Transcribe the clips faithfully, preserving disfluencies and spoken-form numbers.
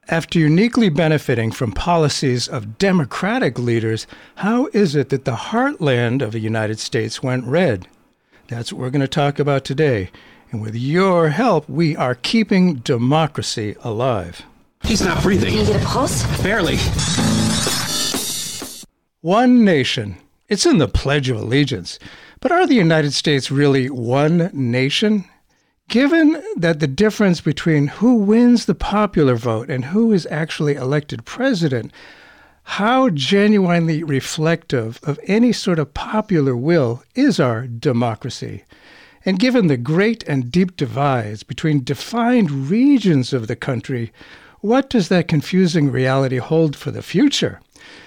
After uniquely benefiting from policies of Democratic leaders, how is it that the heartland of the United States went red? That's what we're going to talk about today. And with your help, we are keeping democracy alive. He's not breathing. Can you get a pulse? Barely. One nation. It's in the Pledge of Allegiance. But are the United States really one nation? Given that the difference between who wins the popular vote and who is actually elected president, how genuinely reflective of any sort of popular will is our democracy? And given the great and deep divides between defined regions of the country, what does that confusing reality hold for the future?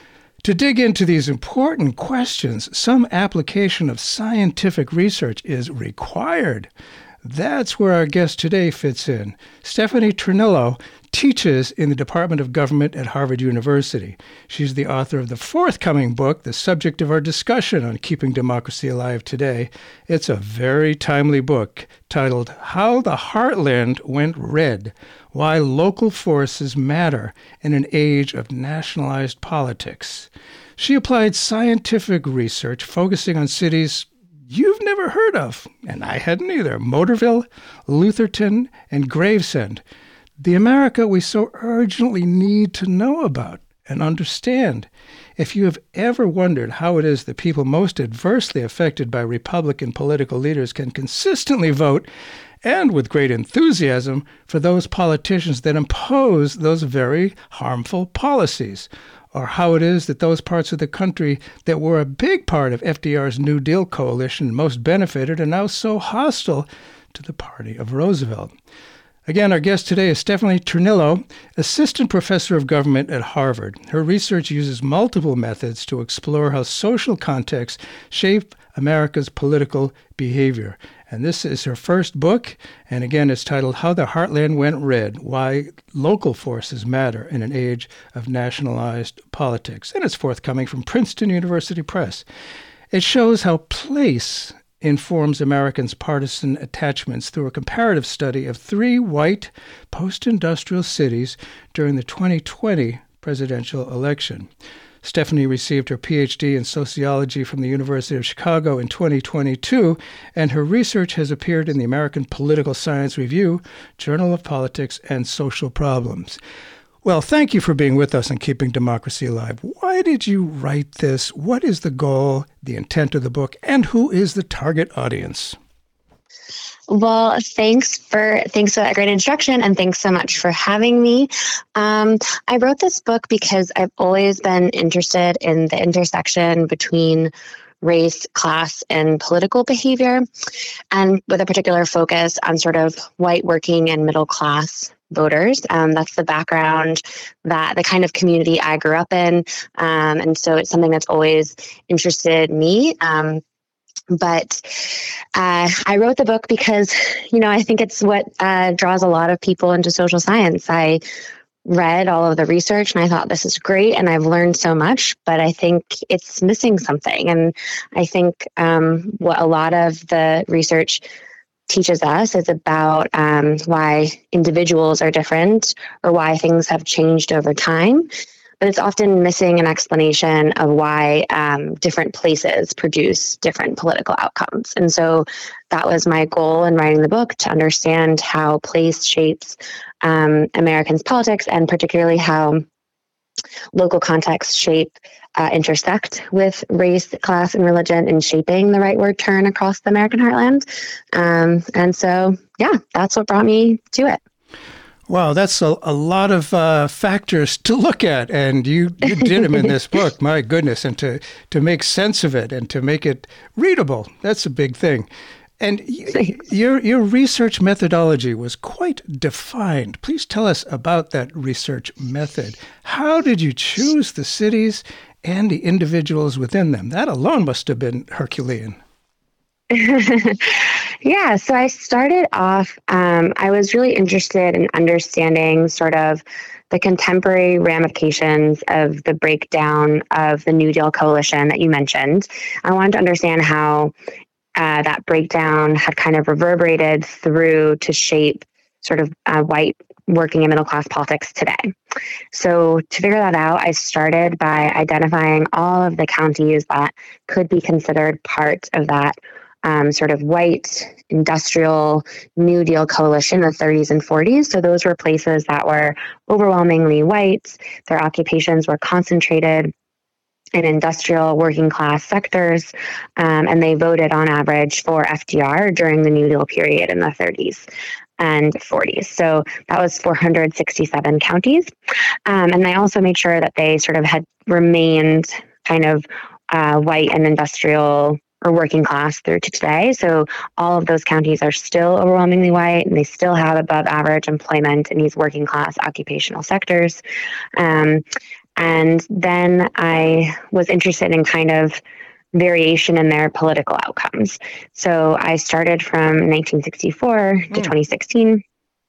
To dig into these important questions, some application of scientific research is required. That's where our guest today fits in. Stephanie Ternillo teaches in the Department of Government at Harvard University. She's the author of the forthcoming book, the subject of our discussion on keeping democracy alive today. It's a very timely book titled How the Heartland Went Red, Why Local Forces Matter in an Age of Nationalized Politics. She applied scientific research focusing on cities you've never heard of, and I hadn't either, Motorville, Lutherton, and Gravesend, the America we so urgently need to know about and understand. If you have ever wondered how it is that people most adversely affected by Republican political leaders can consistently vote, and with great enthusiasm, for those politicians that impose those very harmful policies, or how it is that those parts of the country that were a big part of F D R's New Deal coalition most benefited are now so hostile to the party of Roosevelt. Again, our guest today is Stephanie Ternillo, assistant professor of government at Harvard. Her research uses multiple methods to explore how social contexts shape America's political behavior. And this is her first book, and again, it's titled How the Heartland Went Red, Why Local Forces Matter in an Age of Nationalized Politics. And it's forthcoming from Princeton University Press. It shows how place informs Americans' partisan attachments through a comparative study of three white post-industrial cities during the twenty twenty presidential election. Stephanie received her P H D in sociology from the University of Chicago in twenty twenty-two, and her research has appeared in the American Political Science Review, Journal of Politics and Social Problems. Well, thank you for being with us and keeping democracy alive. Why did you write this? What is the goal, the intent of the book, and who is the target audience? Well, thanks for thanks for that great introduction, and thanks so much for having me. Um, I wrote this book because I've always been interested in the intersection between race, class, and political behavior, and with a particular focus on sort of white working and middle class voters. Um, that's the background, that the kind of community I grew up in, um, and so it's something that's always interested me. Um, But uh, I wrote the book because, you know, I think it's what uh, draws a lot of people into social science. I read all of the research and I thought, this is great, and I've learned so much, but I think it's missing something. And I think um, what a lot of the research teaches us is about um, why individuals are different or why things have changed over time. But it's often missing an explanation of why um, different places produce different political outcomes. And so that was my goal in writing the book, to understand how place shapes um, Americans' politics, and particularly how local contexts shape, uh, intersect with race, class, and religion in shaping the rightward turn across the American heartland. Um, and so, yeah, that's what brought me to it. Wow, that's a, a lot of uh, factors to look at, and you, you did them in this book, my goodness, and to, to make sense of it and to make it readable, that's a big thing. And y- your your research methodology was quite defined. Please tell us about that research method. How did you choose the cities and the individuals within them? That alone must have been Herculean. Yeah, so I started off, um, I was really interested in understanding sort of the contemporary ramifications of the breakdown of the New Deal coalition that you mentioned. I wanted to understand how uh, that breakdown had kind of reverberated through to shape sort of uh, white working and middle class politics today. So to figure that out, I started by identifying all of the counties that could be considered part of that um, sort of white industrial New Deal coalition of the thirties and forties. So those were places that were overwhelmingly white. Their occupations were concentrated in industrial working class sectors, um, and they voted on average for F D R during the New Deal period in the thirties and forties. So that was four hundred sixty-seven counties. Um, and they also made sure that they sort of had remained kind of uh, white and industrial or working class through to today. So all of those counties are still overwhelmingly white, and they still have above average employment in these working class occupational sectors. Um, And then I was interested in kind of variation in their political outcomes. So I started from nineteen sixty-four to mm. twenty sixteen.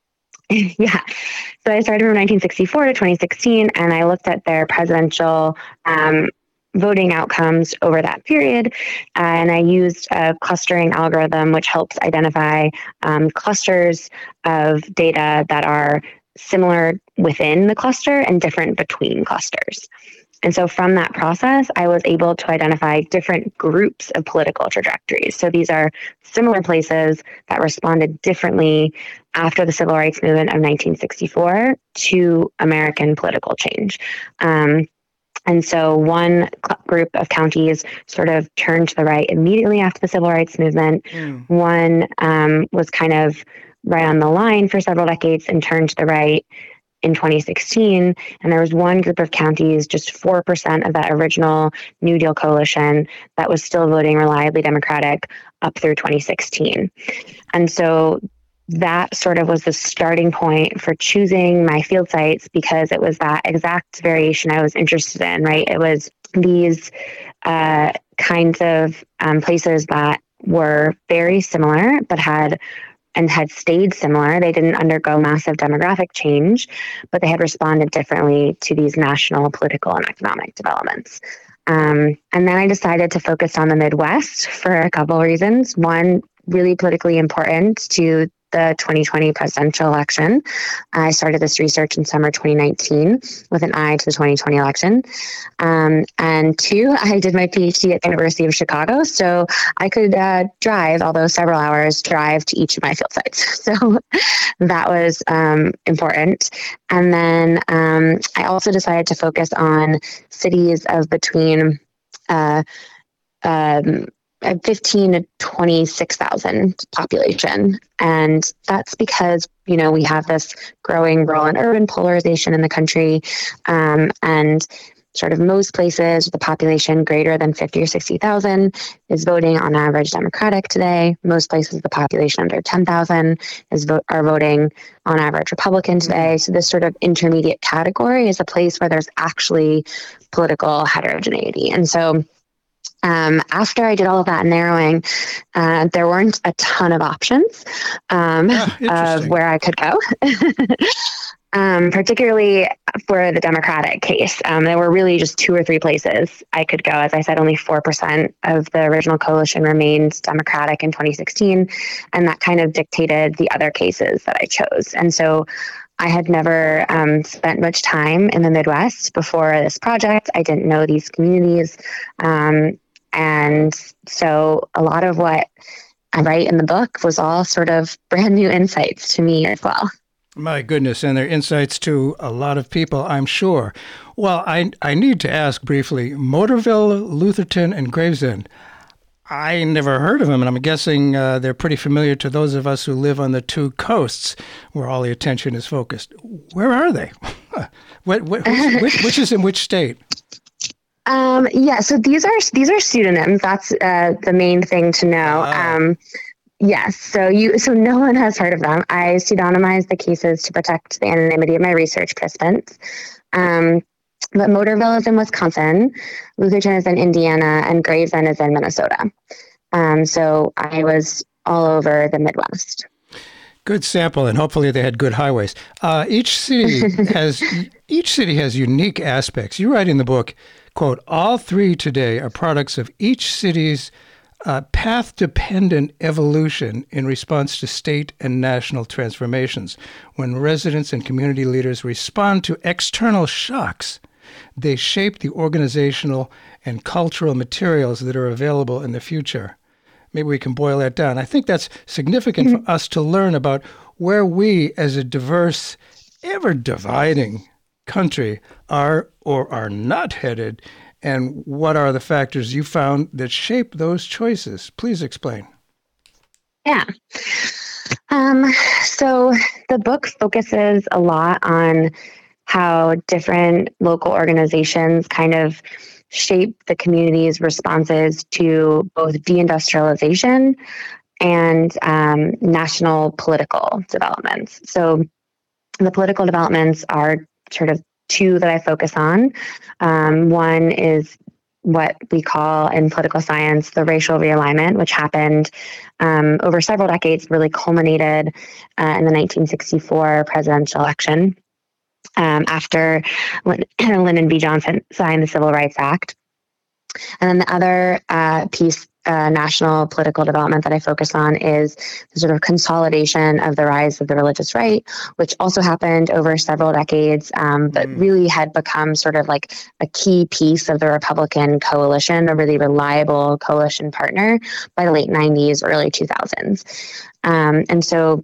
Yeah. So I started from nineteen sixty-four to twenty sixteen, and I looked at their presidential um, voting outcomes over that period. Uh, and I used a clustering algorithm, which helps identify um, clusters of data that are similar within the cluster and different between clusters. And so from that process, I was able to identify different groups of political trajectories. So these are similar places that responded differently after the Civil Rights Movement of nineteen sixty-four to American political change. Um, and so one group of counties sort of turned to the right immediately after the Civil Rights Movement. Mm. One um, was kind of right on the line for several decades and turned to the right in twenty sixteen. And there was one group of counties, just four percent of that original New Deal coalition, that was still voting reliably Democratic up through twenty sixteen. And so that sort of was the starting point for choosing my field sites, because it was that exact variation I was interested in, right? It was these uh, kinds of um, places that were very similar, but had and had stayed similar. They didn't undergo massive demographic change, but they had responded differently to these national political and economic developments. Um, and then I decided to focus on the Midwest for a couple of reasons. One, really politically important to the twenty twenty presidential election. I started this research in summer twenty nineteen with an eye to the twenty twenty election. Um, and two, I did my PhD at the University of Chicago, so I could uh, drive, although several hours drive to each of my field sites. So that was um, important. And then um, I also decided to focus on cities of between uh, um, fifteen to twenty-six thousand population. And that's because, you know, we have this growing rural and urban polarization in the country. Um, and sort of most places with a population greater than fifty or sixty thousand is voting on average Democratic today. Most places with a population under ten thousand is vote, are voting on average Republican today. So this sort of intermediate category is a place where there's actually political heterogeneity. And so Um, after I did all of that narrowing, uh, there weren't a ton of options um, ah, of where I could go, um, particularly for the Democratic case. Um, there were really just two or three places I could go. As I said, only four percent of the original coalition remained Democratic in twenty sixteen, and that kind of dictated the other cases that I chose. And so I had never um, spent much time in the Midwest before this project. I didn't know these communities. Um, And so a lot of what I write in the book was all sort of brand new insights to me as well. My goodness, and they're insights to a lot of people, I'm sure. Well, I I need to ask briefly, Motorville, Lutherton, and Gravesend. I never heard of them, and I'm guessing uh, they're pretty familiar to those of us who live on the two coasts where all the attention is focused. Where are they? what, what, which, which, which is in which state? Um, yeah, so these are these are pseudonyms. That's uh, the main thing to know. Oh. Um, yes, so you so no one has heard of them. I pseudonymized the cases to protect the anonymity of my research participants. Um, but Motorville is in Wisconsin, Lutherton is in Indiana, and Gravesend is in Minnesota. Um, so I was all over the Midwest. Good sample, and hopefully they had good highways. Uh, each city has each city has unique aspects. You write in the book, quote, all three today are products of each city's uh, path-dependent evolution in response to state and national transformations. When residents and community leaders respond to external shocks, they shape the organizational and cultural materials that are available in the future. Maybe we can boil that down. I think that's significant mm-hmm. for us to learn about where we, as a diverse, ever-dividing country, are or are not headed, and what are the factors you found that shape those choices? Please explain. Yeah. Um, so the book focuses a lot on how different local organizations kind of shape the community's responses to both deindustrialization and um, national political developments. So the political developments are sort of two that I focus on. Um, one is what we call in political science the racial realignment, which happened um, over several decades, really culminated uh, in the nineteen sixty-four presidential election. Um, after Lyndon B. Johnson signed the Civil Rights Act. And then the other uh, piece, uh, national political development that I focus on is the sort of consolidation of the rise of the religious right, which also happened over several decades, um, but mm. really had become sort of like a key piece of the Republican coalition, a really reliable coalition partner by the late nineties, early two thousands. Um, and so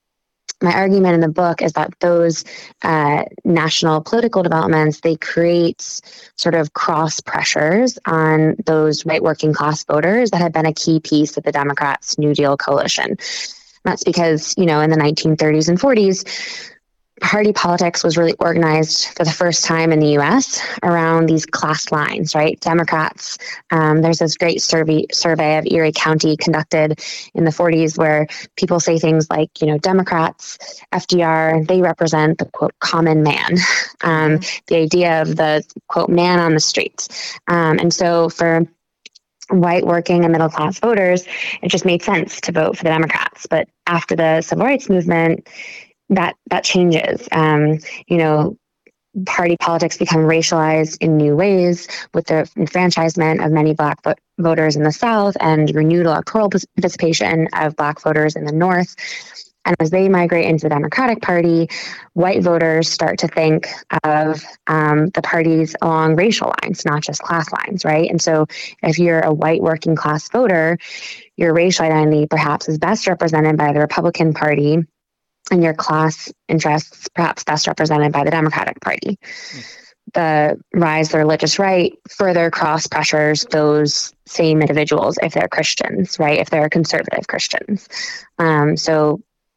my argument in the book is that those uh, national political developments, they create sort of cross pressures on those white working class voters that had been a key piece of the Democrats' New Deal coalition. That's because, you know, in the nineteen thirties and forties, party politics was really organized for the first time in the U S around these class lines, right? Democrats, um, there's this great survey survey of Erie County conducted in the forties where people say things like, you know, Democrats, F D R, they represent the, quote, common man, um, the idea of the, quote, man on the streets. Um, and so for white working and middle class voters, it just made sense to vote for the Democrats. But after the Civil Rights Movement, that that changes. Um, you know, party politics become racialized in new ways with the enfranchisement of many Black vo- voters in the South and renewed electoral participation of Black voters in the North. And as they migrate into the Democratic Party, white voters start to think of um, the parties along racial lines, not just class lines, right? And so if you're a white working class voter, your racial identity perhaps is best represented by the Republican Party, and your class interests perhaps best represented by the Democratic Party. Mm. The rise of the religious right further cross pressures those same individuals if they're Christians, right? If they're conservative Christians. Um, so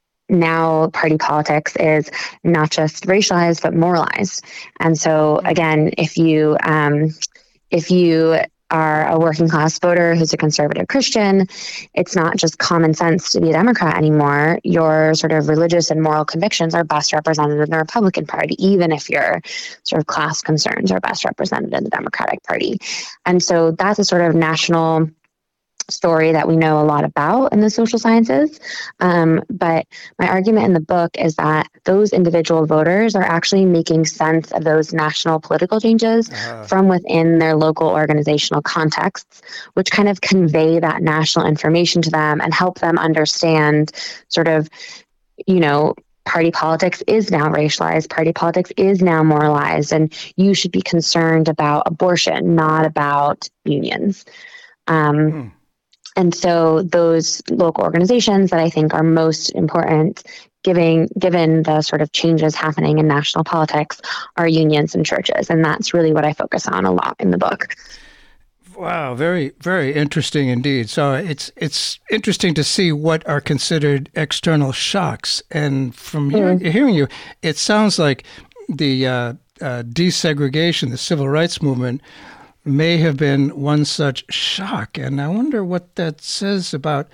now party politics is not just racialized, but moralized. And so again, if you, um, if you are a working class voter who's a conservative Christian, it's not just common sense to be a Democrat anymore. Your sort of religious and moral convictions are best represented in the Republican Party, even if your sort of class concerns are best represented in the Democratic Party. And so that's a sort of national story that we know a lot about in the social sciences. Um, but my argument in the book is that those individual voters are actually making sense of those national political changes uh-huh. from within their local organizational contexts, which kind of convey that national information to them and help them understand sort of, you know, party politics is now racialized, party politics is now moralized, and you should be concerned about abortion, not about unions. Um, hmm. And so those local organizations that I think are most important, giving, given the sort of changes happening in national politics, are unions and churches. And that's really what I focus on a lot in the book. Wow, very, very interesting indeed. So it's it's interesting to see what are considered external shocks. And from hearing, mm. hearing you, it sounds like the uh, uh, desegregation, the civil rights movement, may have been one such shock. And I wonder what that says about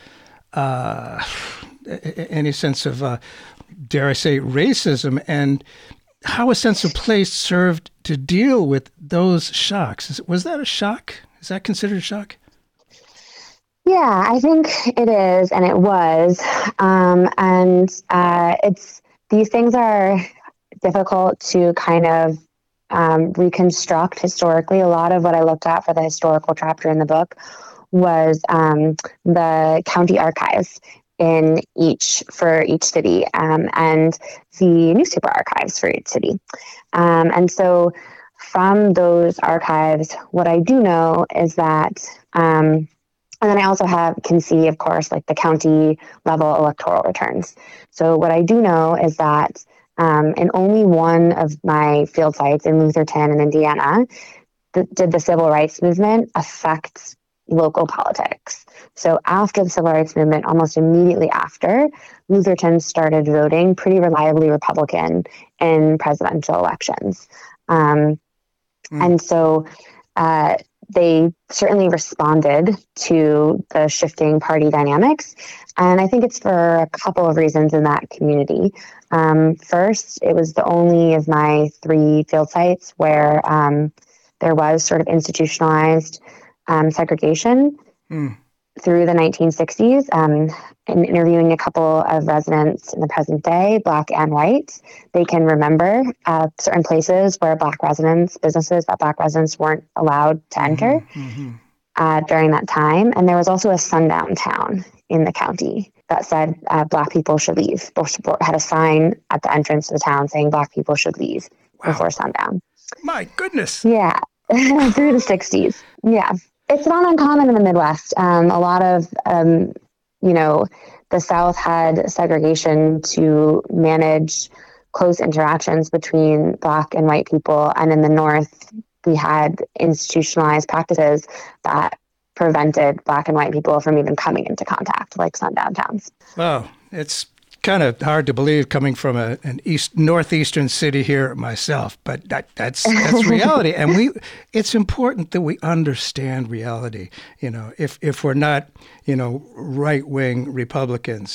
uh, any sense of, uh, dare I say, racism, and how a sense of place served to deal with those shocks. Was that a shock? Is that considered a shock? Yeah, I think it is, and it was. Um, and uh, it's these things are difficult to kind of Um, reconstruct historically. A lot of what I looked at for the historical chapter in the book was um, the county archives in each for each city, um, and the newspaper archives for each city. Um, and so from those archives, what I do know is that, um, and then I also have can see, of course, like the county level electoral returns. So what I do know is that um, in only one of my field sites in Lutherton in Indiana, th- did the civil rights movement affect local politics. So after the civil rights movement, almost immediately after, Lutherton started voting pretty reliably Republican in presidential elections. Um, mm. And so uh, they certainly responded to the shifting party dynamics. And I think it's for a couple of reasons in that community. Um, first, it was the only of my three field sites where um, there was sort of institutionalized Um, segregation mm. through the nineteen sixties. Um, in interviewing a couple of residents in the present day, Black and white, they can remember uh, certain places where Black residents, businesses that Black residents weren't allowed to enter mm-hmm. uh, during that time. And there was also a sundown town in the county that said uh, Black people should leave. Had a sign at the entrance to the town saying Black people should leave wow. before sundown. My goodness. Yeah, through the sixties. Yeah. It's not uncommon in the Midwest. Um, a lot of, um, you know, the South had segregation to manage close interactions between Black and white people. And in the North, we had institutionalized practices that prevented Black and white people from even coming into contact, like sundown towns. Wow. It's kind of hard to believe coming from a, an east northeastern city here myself, but that, that's that's reality. And we it's important that we understand reality. You know, if if we're not, you know, right wing Republicans,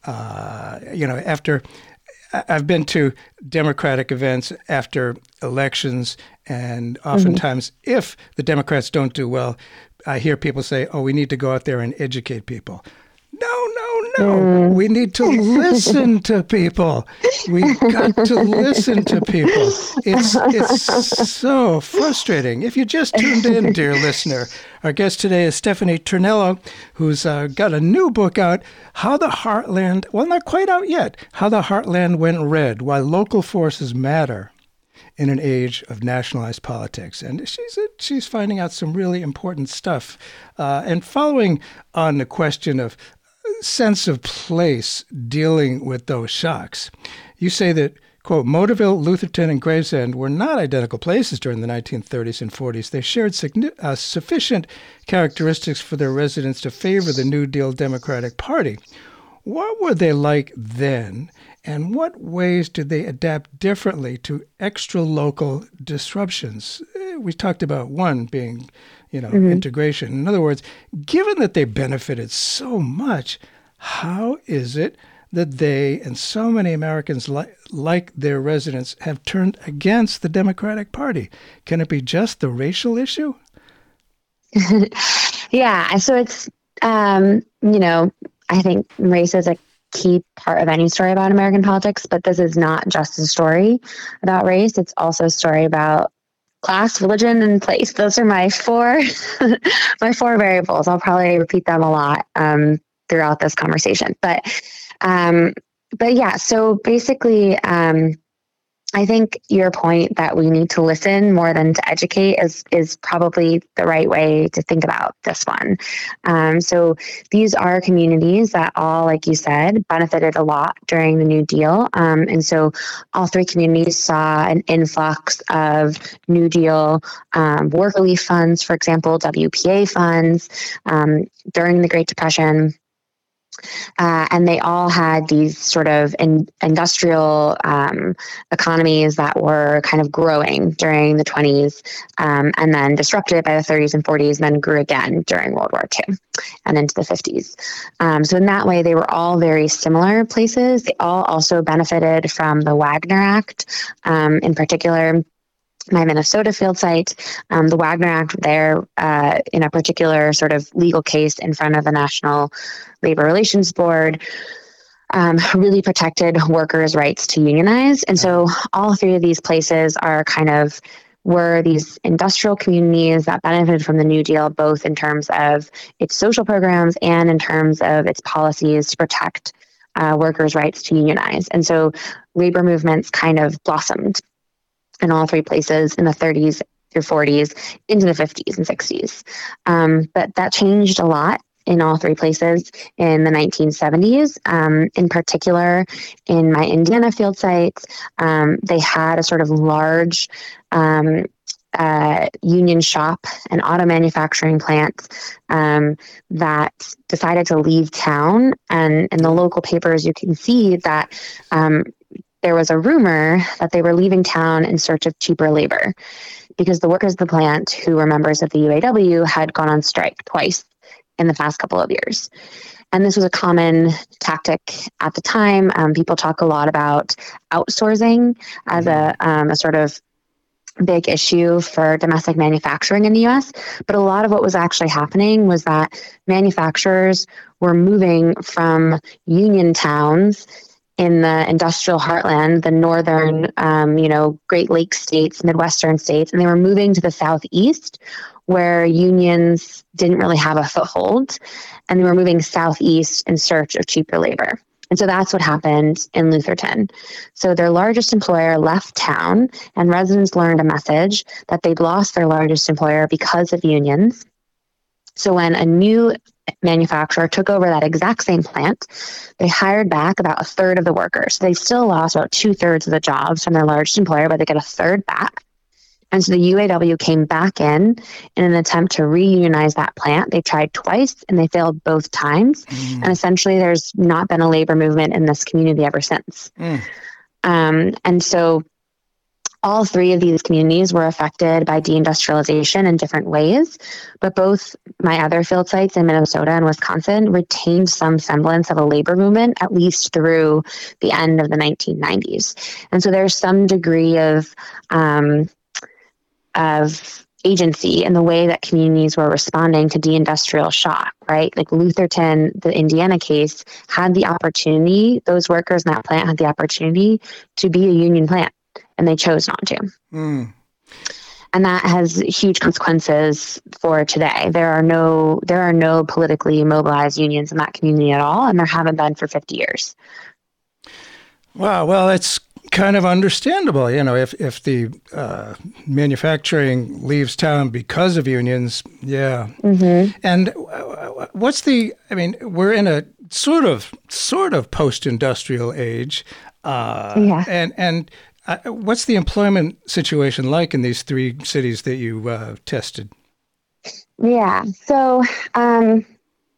uh, you know, after I've been to Democratic events after elections, and oftentimes mm-hmm. if the Democrats don't do well, I hear people say, "Oh, we need to go out there and educate people." No, no, no. Mm. We need to listen to people. We've got to listen to people. It's it's so frustrating. If you just tuned in, dear listener, our guest today is Stephanie Ternello, who's uh, got a new book out, How the Heartland, well, not quite out yet, How the Heartland Went Red, Why Local Forces Matter in an Age of Nationalized Politics. And she's a, she's finding out some really important stuff. Uh, and following on the question of sense of place dealing with those shocks. You say that, quote, Motorville, Lutherton, and Gravesend were not identical places during the nineteen thirties and forties. They shared signi- uh, sufficient characteristics for their residents to favor the New Deal Democratic Party. What were they like then, and what ways did they adapt differently to extra-local disruptions? We talked about one being, you know, mm-hmm. integration. In other words, given that they benefited so much, how is it that they and so many Americans li- like their residents have turned against the Democratic Party? Can it be just the racial issue? Yeah. So it's, um, you know, I think race is a key part of any story about American politics, but this is not just a story about race. It's also a story about class, religion, and place. Those are my four, my four variables. I'll probably repeat them a lot um, throughout this conversation. But, um, but yeah. So basically, um, I think your point that we need to listen more than to educate is is probably the right way to think about this one. Um, so these are communities that all, like you said, benefited a lot during the New Deal. Um, and so all three communities saw an influx of New Deal um, work relief funds, for example, W P A funds um, during the Great Depression. Uh, and they all had these sort of in, industrial um, economies that were kind of growing during the twenties um, and then disrupted by the thirties and forties and then grew again during World War Two and into the fifties. Um, so in that way, they were all very similar places. They all also benefited from the Wagner Act, um, in particular. My Minnesota field site, um, the Wagner Act there uh, in a particular sort of legal case in front of the National Labor Relations Board um, really protected workers' rights to unionize. And so all three of these places are kind of were these industrial communities that benefited from the New Deal, both in terms of its social programs and in terms of its policies to protect uh, workers' rights to unionize. And so labor movements kind of blossomed in all three places in the thirties through forties into the fifties and sixties. Um, but that changed a lot in all three places in the nineteen seventies. Um, in particular, in my Indiana field sites, um, they had a sort of large um, uh, union shop and auto manufacturing plant um, that decided to leave town. And in the local papers, you can see that um, there was a rumor that they were leaving town in search of cheaper labor because the workers of the plant, who were members of the U A W, had gone on strike twice in the past couple of years. And this was a common tactic at the time. Um, people talk a lot about outsourcing as a, um, a sort of big issue for domestic manufacturing in the U S. But a lot of what was actually happening was that manufacturers were moving from union towns in the industrial heartland, the northern, um, you know, Great Lakes states, Midwestern states, and they were moving to the southeast where unions didn't really have a foothold, and they were moving southeast in search of cheaper labor. And so that's what happened in Lutherton. So their largest employer left town, and residents learned a message that they'd lost their largest employer because of unions. So when a new manufacturer took over that exact same plant, they hired back about a third of the workers. So they still lost about two thirds of the jobs from their largest employer, but they get a third back. And so the U A W came back in in an attempt to reunionize that plant. They tried twice and they failed both times. Mm. And essentially there's not been a labor movement in this community ever since. Mm. Um, and so all three of these communities were affected by deindustrialization in different ways, but both my other field sites in Minnesota and Wisconsin retained some semblance of a labor movement, at least through the end of the nineteen nineties. And so there's some degree of um, of agency in the way that communities were responding to deindustrial shock, right? Like Lutherton, the Indiana case, had the opportunity, those workers in that plant had the opportunity to be a union plant, and they chose not to. Mm. And that has huge consequences for today. There are no there are no politically mobilized unions in that community at all, and there haven't been for fifty years. Wow, well, it's kind of understandable, you know, if if the uh, manufacturing leaves town because of unions, yeah. Mm-hmm. And what's the? I mean, we're in a sort of sort of post-industrial age, uh, yeah. And and uh, what's the employment situation like in these three cities that you uh, tested? Yeah, so. Um,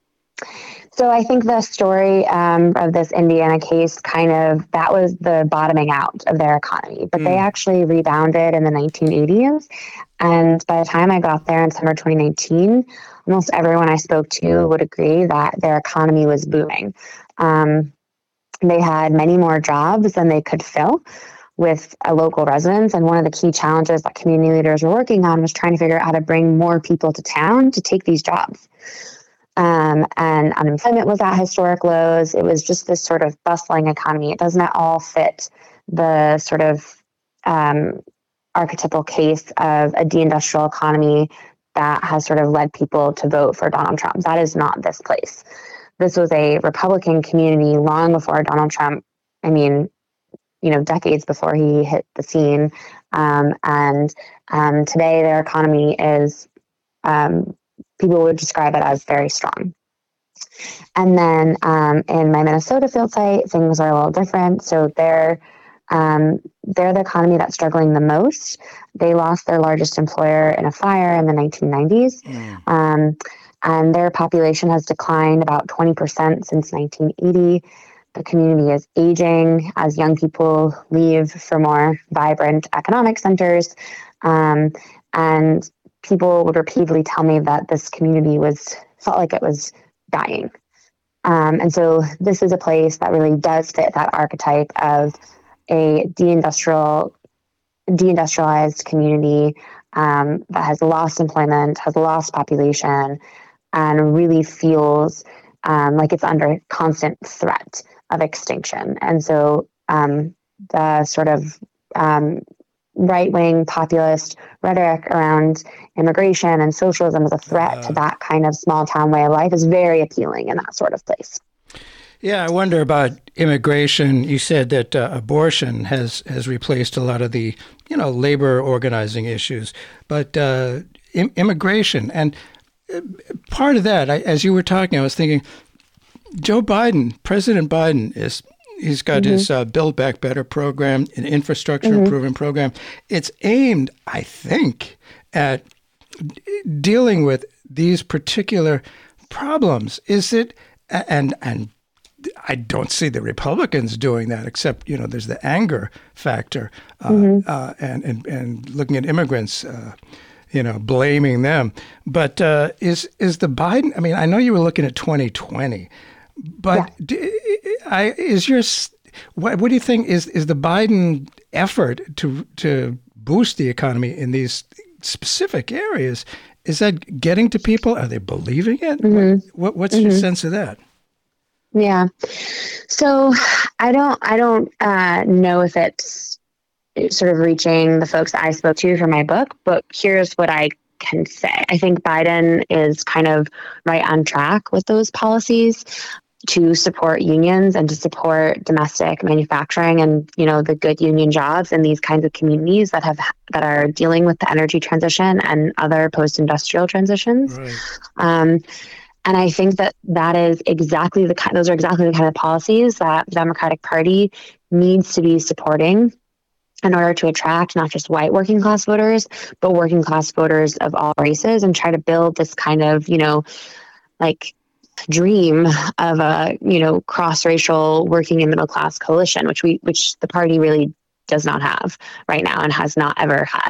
So I think the story um, of this Indiana case kind of, that was the bottoming out of their economy. But mm. they actually rebounded in the nineteen eighties. And by the time I got there in summer twenty nineteen, almost everyone I spoke to would agree that their economy was booming. Um, they had many more jobs than they could fill with a local residents. And one of the key challenges that community leaders were working on was trying to figure out how to bring more people to town to take these jobs. Um, and unemployment was at historic lows. It was just this sort of bustling economy. It doesn't at all fit the sort of um, archetypal case of a deindustrial economy that has sort of led people to vote for Donald Trump. That is not this place. This was a Republican community long before Donald Trump, I mean, you know, decades before he hit the scene. Um, and um, today their economy is um, people would describe it as very strong. And then um, in my Minnesota field site, things are a little different. So they're, um, they're the economy that's struggling the most. They lost their largest employer in a fire in the nineteen nineties. Mm. Um, and their population has declined about twenty percent since nineteen eighty. The community is aging as young people leave for more vibrant economic centers. Um, and people would repeatedly tell me that this community was felt like it was dying. Um, and so this is a place that really does fit that archetype of a deindustrial, deindustrialized community um, that has lost employment, has lost population, and really feels um, like it's under constant threat of extinction. And so um, the sort of um, right-wing populist rhetoric around immigration and socialism as a threat uh, to that kind of small-town way of life is very appealing in that sort of place. Yeah, I wonder about immigration. You said that uh, abortion has, has replaced a lot of the, you know, labor organizing issues, but uh, im- immigration, and part of that, I, as you were talking, I was thinking, Joe Biden, President Biden, is he's got mm-hmm. his uh, Build Back Better program, an infrastructure mm-hmm. improvement program. It's aimed, I think, at d- dealing with these particular problems. Is it, and and I don't see the Republicans doing that, except, you know, there's the anger factor uh, mm-hmm. uh, and, and, and looking at immigrants, uh, you know, blaming them. But uh, is is the Biden, I mean, I know you were looking at twenty twenty, but yeah. do, I, is your, what, what do you think is, is the Biden effort to to boost the economy in these specific areas, is that getting to people? Are they believing it? Mm-hmm. What, what's mm-hmm. your sense of that? Yeah. So I don't, I don't uh, know if it's sort of reaching the folks that I spoke to for my book, but here's what I can say. I think Biden is kind of right on track with those policies to support unions and to support domestic manufacturing and, you know, the good union jobs in these kinds of communities that have, that are dealing with the energy transition and other post-industrial transitions. Right. Um, And I think that that is exactly the kind, those are exactly the kind of policies that the Democratic Party needs to be supporting in order to attract not just white working class voters, but working class voters of all races, and try to build this kind of, you know, like dream of a, you know, cross-racial working and middle class coalition, which we, which the party really does not have right now and has not ever had.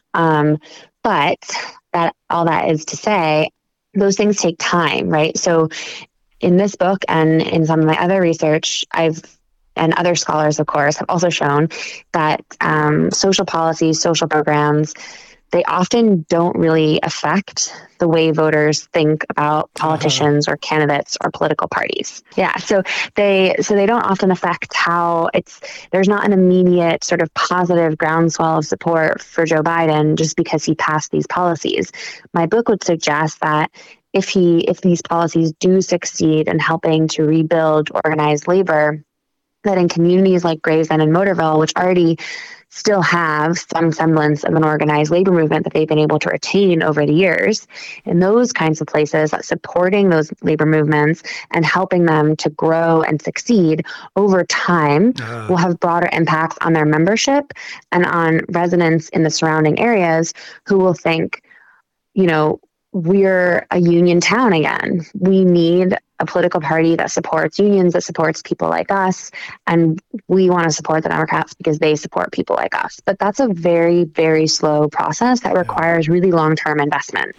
Um, but that all that is to say, those things take time, right? So in this book and in some of my other research, I've, and other scholars, of course, have also shown that um, social policies, social programs, they often don't really affect the way voters think about politicians uh-huh. or candidates or political parties. Yeah, so they so they don't often affect how it's, there's not an immediate sort of positive groundswell of support for Joe Biden just because he passed these policies. My book would suggest that if he if these policies do succeed in helping to rebuild organized labor, that in communities like Gravesend and Motorville, which already still have some semblance of an organized labor movement that they've been able to retain over the years, in those kinds of places, that supporting those labor movements and helping them to grow and succeed over time uh. will have broader impacts on their membership and on residents in the surrounding areas who will think, you know, we're a union town again. We need a political party that supports unions, that supports people like us. And we want to support the Democrats because they support people like us. But that's a very, very slow process that requires really long-term investment.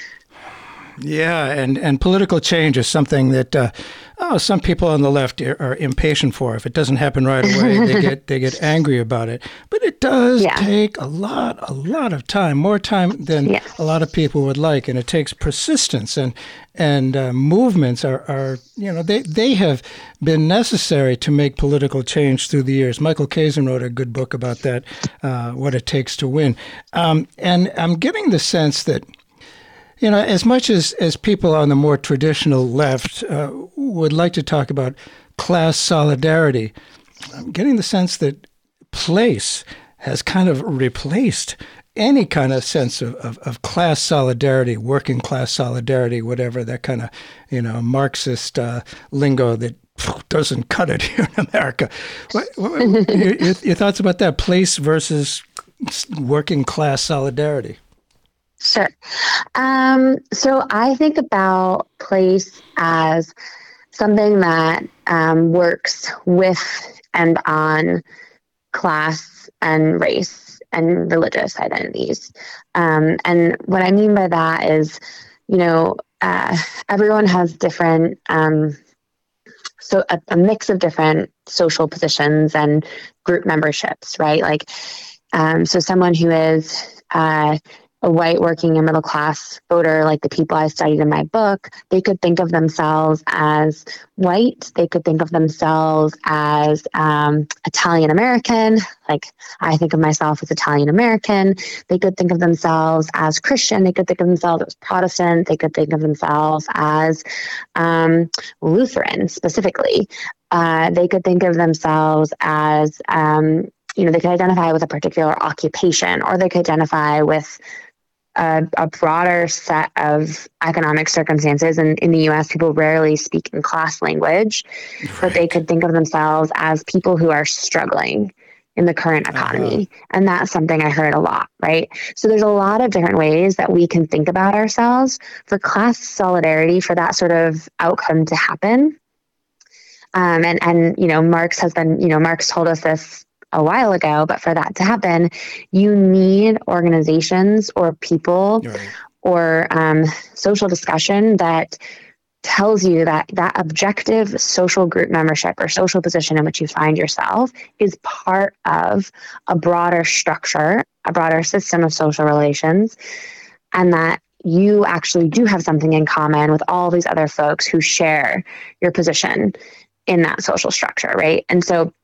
Yeah, and, and political change is something that uh, oh, some people on the left are, are impatient for. If it doesn't happen right away, they get they get angry about it. But it does yeah. take a lot, a lot of time, more time than yes. a lot of people would like, and it takes persistence. And and uh, movements are, are you know they, they have been necessary to make political change through the years. Michael Kazin wrote a good book about that, uh, What It Takes to Win. Um, and I'm getting the sense that, you know, as much as, as people on the more traditional left uh, would like to talk about class solidarity, I'm getting the sense that place has kind of replaced any kind of sense of, of, of class solidarity, working class solidarity, whatever, that kind of, you know, Marxist uh, lingo that doesn't cut it here in America. What, what, your, your thoughts about that, place versus working class solidarity? Sure. Um, so I think about place as something that um, works with and on class and race and religious identities. Um, and what I mean by that is, you know, uh, everyone has different, um, so a, a mix of different social positions and group memberships, right? Like, um, so someone who is uh, a white working and middle class voter, like the people I studied in my book, they could think of themselves as white. They could think of themselves as um, Italian American. Like I think of myself as Italian American. They could think of themselves as Christian. They could think of themselves as Protestant. They could think of themselves as um, Lutheran specifically. Uh, they could think of themselves as, um, you know, they could identify with a particular occupation, or they could identify with A, a broader set of economic circumstances. And in the U S, people rarely speak in class language, right. But they could think of themselves as people who are struggling in the current economy. Uh-huh. And that's something I heard a lot, right? So there's a lot of different ways that we can think about ourselves for class solidarity, for that sort of outcome to happen. Um, and, and, you know, Marx has been, you know, Marx told us this a while ago, but for that to happen, you need organizations or people right. or um, social discussion that tells you that that objective social group membership or social position in which you find yourself is part of a broader structure, a broader system of social relations, and that you actually do have something in common with all these other folks who share your position in that social structure, right? And so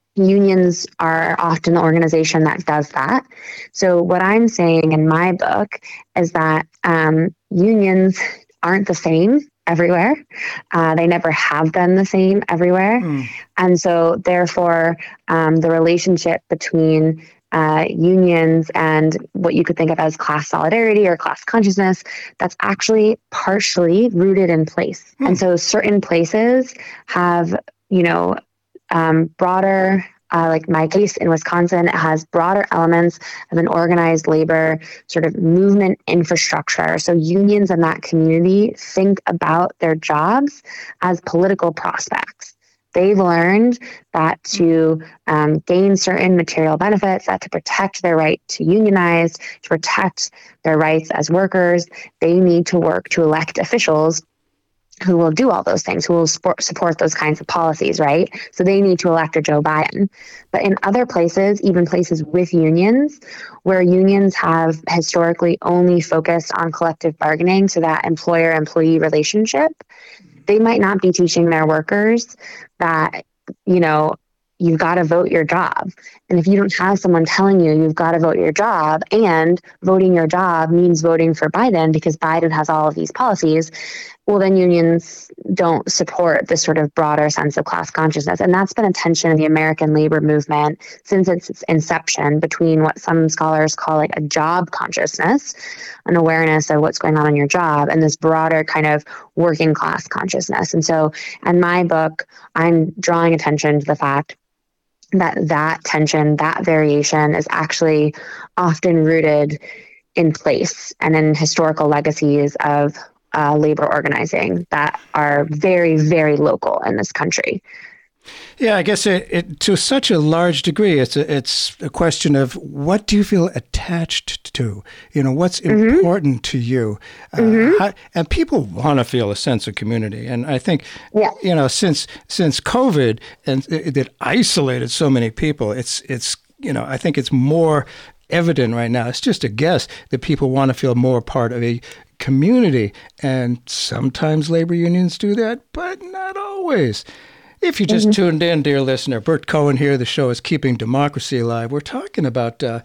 unions are often the organization that does that. So what I'm saying in my book is that um, unions aren't the same everywhere. Uh, they never have been the same everywhere. Mm. And so therefore, um, the relationship between uh, unions and what you could think of as class solidarity or class consciousness, that's actually partially rooted in place. Mm. And so certain places have, you know, Um, broader, uh, like my case in Wisconsin, it has broader elements of an organized labor sort of movement infrastructure. So unions in that community think about their jobs as political prospects. They've learned that to um, gain certain material benefits, that to protect their right to unionize, to protect their rights as workers, they need to work to elect officials who will do all those things, who will support, support those kinds of policies, right? So they need to elect a Joe Biden. But in other places, even places with unions, where unions have historically only focused on collective bargaining, so that employer-employee relationship, they might not be teaching their workers that, you know, you've got to vote your job. And if you don't have someone telling you you've got to vote your job, and voting your job means voting for Biden because Biden has all of these policies, well, then unions don't support this sort of broader sense of class consciousness. And that's been a tension in the American labor movement since its inception between what some scholars call like a job consciousness, an awareness of what's going on in your job, and this broader kind of working class consciousness. And so in my book, I'm drawing attention to the fact that that tension, that variation is actually often rooted in place and in historical legacies of uh, labor organizing that are very, very local in this country. Yeah, I guess it, it, to such a large degree, it's a, it's a question of what do you feel attached to? You know, what's mm-hmm. important to you? Uh, mm-hmm. how, and people want to feel a sense of community. And I think, yeah. you know, since since COVID and it, it isolated so many people, it's it's you know, I think it's more evident right now. It's just a guess that people want to feel more part of a community, and sometimes labor unions do that, but not always. If you just mm-hmm. tuned in, dear listener, Bert Cohen here. The show is Keeping Democracy Alive. We're talking about uh,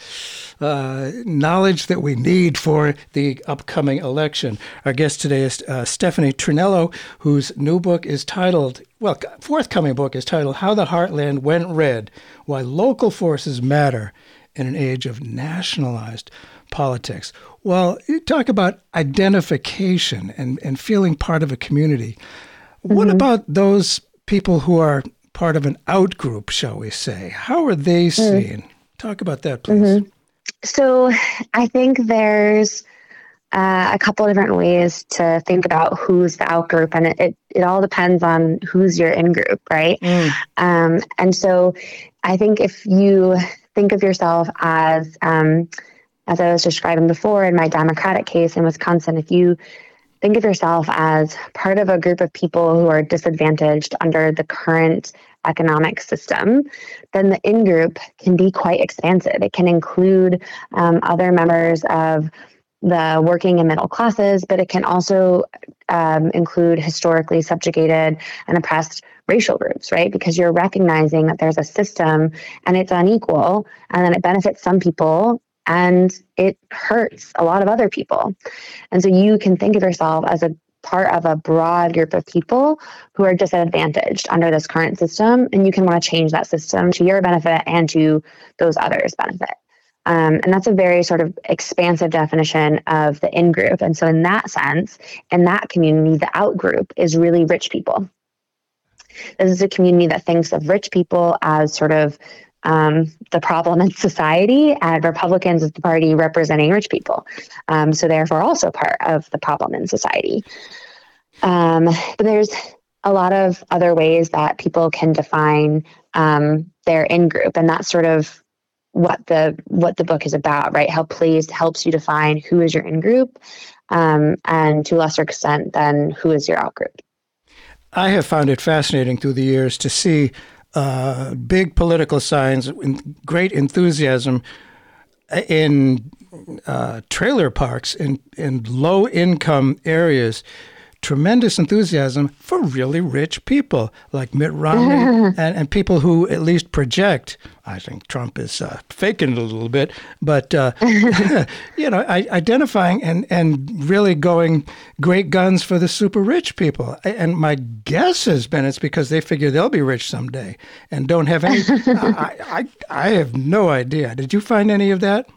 uh, knowledge that we need for the upcoming election. Our guest today is uh, Stephanie Trinello, whose new book is titled, well, forthcoming book is titled How the Heartland Went Red, Why Local Forces Matter in an Age of Nationalized Politics. Well, you talk about identification and, and feeling part of a community. Mm-hmm. What about those people who are part of an out group, shall we say? How are they seen? Mm. Talk about that, please. Mm-hmm. So I think there's uh, a couple of different ways to think about who's the out group, and it, it, it all depends on who's your in group, right? Mm. Um, and so I think if you think of yourself as, um, as I was describing before in my Democratic case in Wisconsin, if you think of yourself as part of a group of people who are disadvantaged under the current economic system, then the in-group can be quite expansive. It can include um, other members of the working and middle classes, but it can also um, include historically subjugated and oppressed racial groups, right? Because you're recognizing that there's a system and it's unequal, and then it benefits some people and it hurts a lot of other people. And so you can think of yourself as a part of a broad group of people who are disadvantaged under this current system, and you can want to change that system to your benefit and to those others' benefit. Um, and that's a very sort of expansive definition of the in-group. And so in that sense, in that community, the out-group is really rich people. This is a community that thinks of rich people as sort of um, the problem in society, and Republicans as the party representing rich people. Um, so therefore also part of the problem in society. Um, but there's a lot of other ways that people can define um, their in-group, and that's sort of what the what the book is about, right? How plays helps you define who is your in-group, um, and to a lesser extent than who is your out-group. I have found it fascinating through the years to see uh, big political signs and great enthusiasm in uh, trailer parks in, in low-income areas. Tremendous enthusiasm for really rich people like Mitt Romney and, and people who at least project. I think Trump is uh, faking it a little bit, but, uh, you know, I, identifying and, and really going great guns for the super rich people. And my guess has been it's because they figure they'll be rich someday and don't have any. I, I, I have no idea. Did you find any of that?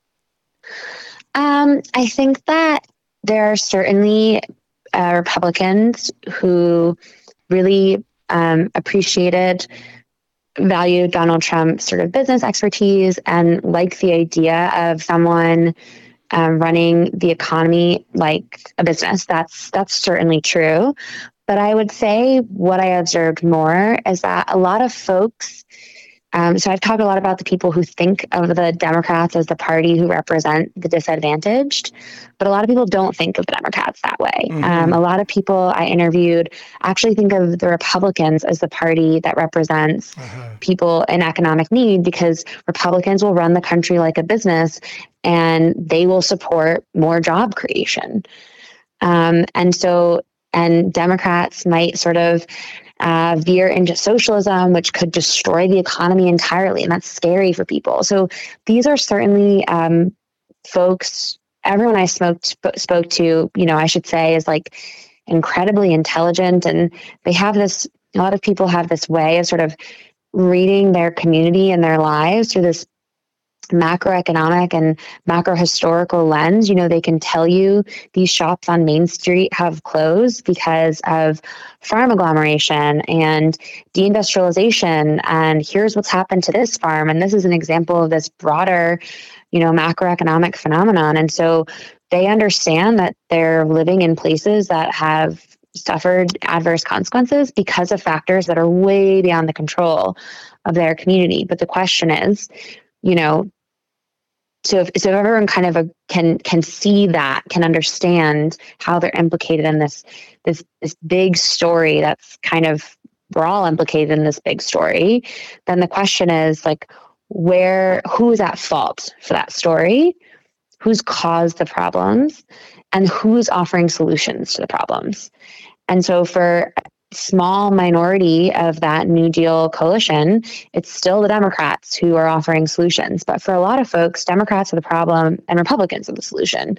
Um, I think that there are certainly Uh, Republicans who really um, appreciated, valued Donald Trump's sort of business expertise and liked the idea of someone um, running the economy like a business. That's that's certainly true. But I would say what I observed more is that a lot of folks, Um, so I've talked a lot about the people who think of the Democrats as the party who represent the disadvantaged, but a lot of people don't think of the Democrats that way. Mm-hmm. Um, a lot of people I interviewed actually think of the Republicans as the party that represents uh-huh. people in economic need, because Republicans will run the country like a business and they will support more job creation. Um, and so, and Democrats might sort of Uh, veer into socialism, which could destroy the economy entirely. And that's scary for people. So these are certainly um, folks, everyone I smoked, sp- spoke to, you know, I should say is like incredibly intelligent. And they have this, a lot of people have this way of sort of reading their community and their lives through this macroeconomic and macro historical lens. You know, they can tell you these shops on Main Street have closed because of farm agglomeration and deindustrialization. And here's what's happened to this farm. And this is an example of this broader, you know, macroeconomic phenomenon. And so they understand that they're living in places that have suffered adverse consequences because of factors that are way beyond the control of their community. But the question is, you know, So if, so if everyone kind of a, can can see that, can understand how they're implicated in this this this big story that's kind of, we're all implicated in this big story, then the question is like, where, who is at fault for that story? Who's caused the problems? And who's offering solutions to the problems? And so for small minority of that New Deal coalition, it's still the Democrats who are offering solutions. But for a lot of folks, Democrats are the problem and Republicans are the solution.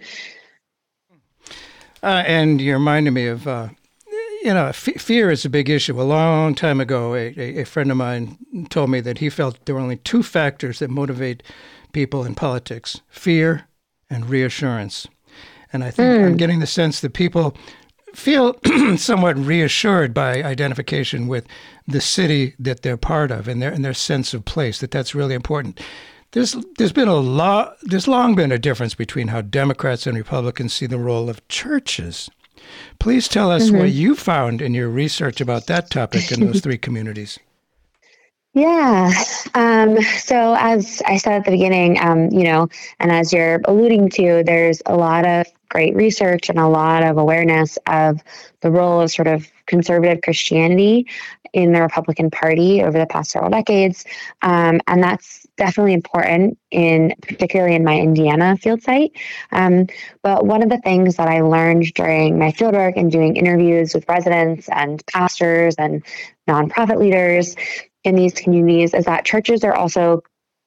Uh, and you reminded me of, uh, you know, f- fear is a big issue. A long time ago, a, a, a friend of mine told me that he felt there were only two factors that motivate people in politics: fear and reassurance. And I think mm. I'm getting the sense that people feel somewhat reassured by identification with the city that they're part of and their and their sense of place, that that's really important. There's there's been a lot there's long been a difference between how Democrats and Republicans see the role of churches. Please tell us mm-hmm. what you found in your research about that topic in those three communities. Yeah. Um, so as I said at the beginning, um, you know, and as you're alluding to, there's a lot of great research and a lot of awareness of the role of sort of conservative Christianity in the Republican Party over the past several decades. Um, and that's definitely important in, particularly in my Indiana field site. Um, but one of the things that I learned during my fieldwork and doing interviews with residents and pastors and nonprofit leaders in these communities is that churches are also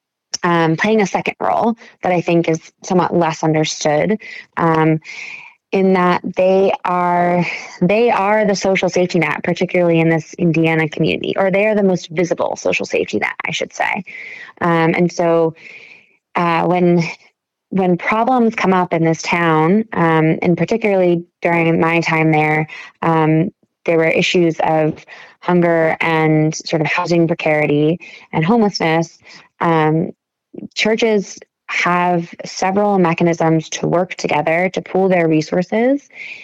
um, playing a second role that I think is somewhat less understood. Um, in that they are they are the social safety net, particularly in this Indiana community, or they are the most visible social safety net, I should say. Um, and so uh, when when problems come up in this town, um, and particularly during my time there, um, there were issues of hunger and sort of housing precarity and homelessness. Um, churches have several mechanisms to work together to pool their resources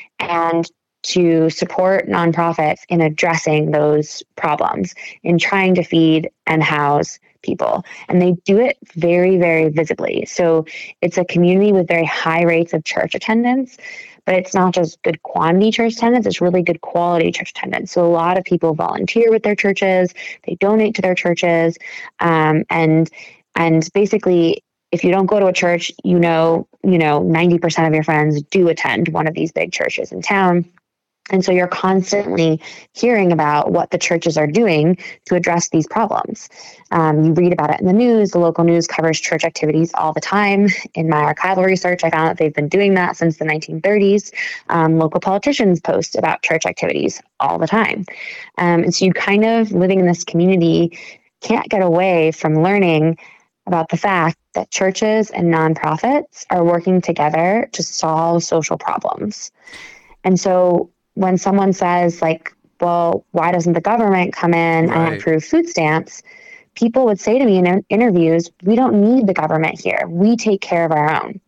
and to support nonprofits in addressing those problems, in trying to feed and house people. And they do it very, very visibly. So it's a community with very high rates of church attendance, but it's not just good quantity church attendance, it's really good quality church attendance. So a lot of people volunteer with their churches, they donate to their churches, um, and and basically, if you don't go to a church, you know, you know, ninety percent of your friends do attend one of these big churches in town. And so you're constantly hearing about what the churches are doing to address these problems. Um, you read about it in the news. The local news covers church activities all the time. In my archival research, I found that they've been doing that since the nineteen thirties. Um, local politicians post about church activities all the time. Um, and so you kind of, living in this community, can't get away from learning about the fact that churches and nonprofits are working together to solve social problems. And so when someone says, like, well, why doesn't the government come in right. and approve food stamps? People would say to me in interviews, we don't need the government here. We take care of our own.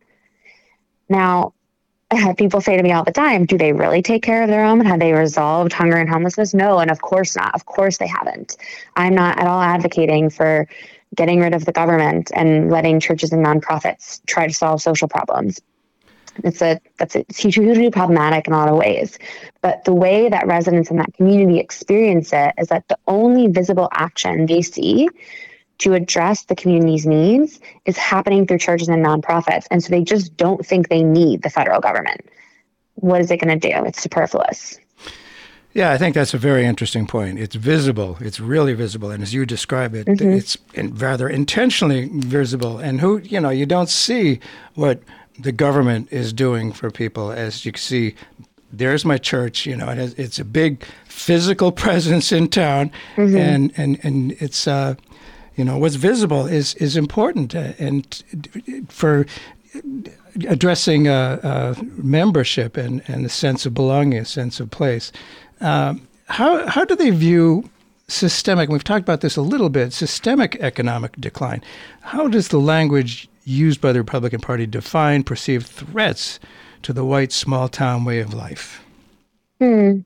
Now, people say to me all the time, do they really take care of their own? Have they resolved hunger and homelessness? No, and of course not. Of course they haven't. I'm not at all advocating for getting rid of the government and letting churches and nonprofits try to solve social problems. It's a that's a, it's hugely problematic in a lot of ways. But the way that residents in that community experience it is that the only visible action they see to address the community's needs is happening through churches and nonprofits. And so they just don't think they need the federal government. What is it going to do? It's superfluous. Yeah, I think that's a very interesting point. It's visible. It's really visible. And as you describe it, mm-hmm. it's rather intentionally visible. And who, you know, you don't see what the government is doing for people. As you can see, there's my church, you know, it has, it's a big physical presence in town. Mm-hmm. And, and, and it's, uh, you know, what's visible is, is important. Uh, and for addressing uh, uh, membership and, and a sense of belonging, a sense of place. Um, how how do they view systemic, we've talked about this a little bit, systemic economic decline? How does the language used by the Republican Party define perceived threats to the white small-town way of life? Hmm.